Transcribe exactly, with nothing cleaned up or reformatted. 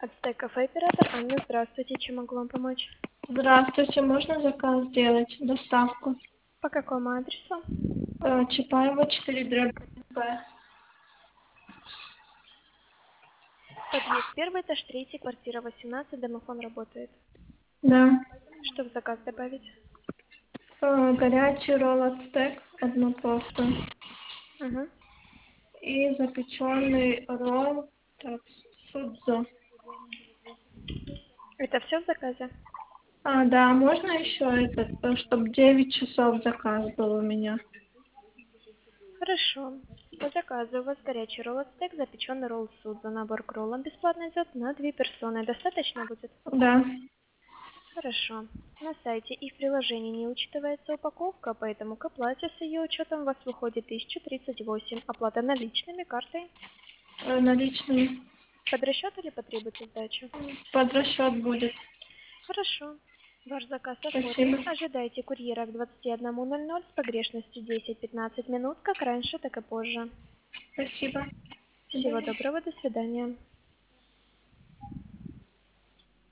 Ацтек кафе оператор Анна, здравствуйте, чем могу вам помочь? Здравствуйте, можно заказ сделать, доставку? По какому адресу? Э, Чапаева, четыре, дробь Б. Подъезд первый, этаж третий, квартира восемнадцать, домофон работает. Да. Что в заказ добавить? Э, Горячий ролл ацтек, одну просто. Угу. И запеченный ролл, так, судзо. Это все в заказе? А, да, можно еще этот, чтобы девять часов заказ был у меня. Хорошо. По заказу у вас горячий ролл ацтек, запеченный ролл судзо. Набор к роллам бесплатно идет на две персоны. Достаточно будет? Да. Хорошо. На сайте и в приложении не учитывается упаковка, поэтому к оплате с ее учетом у вас выходит тысяча тридцать восемь. Оплата наличными, картой. Э, наличный Под расчет или потребуется сдача? под расчет будет. Хорошо. Ваш заказ оформлен. Спасибо. Ожидайте курьера к двадцати одному ноль ноль с погрешностью десять-пятнадцать минут, как раньше, так и позже. Спасибо. До Всего свидания. доброго, до свидания.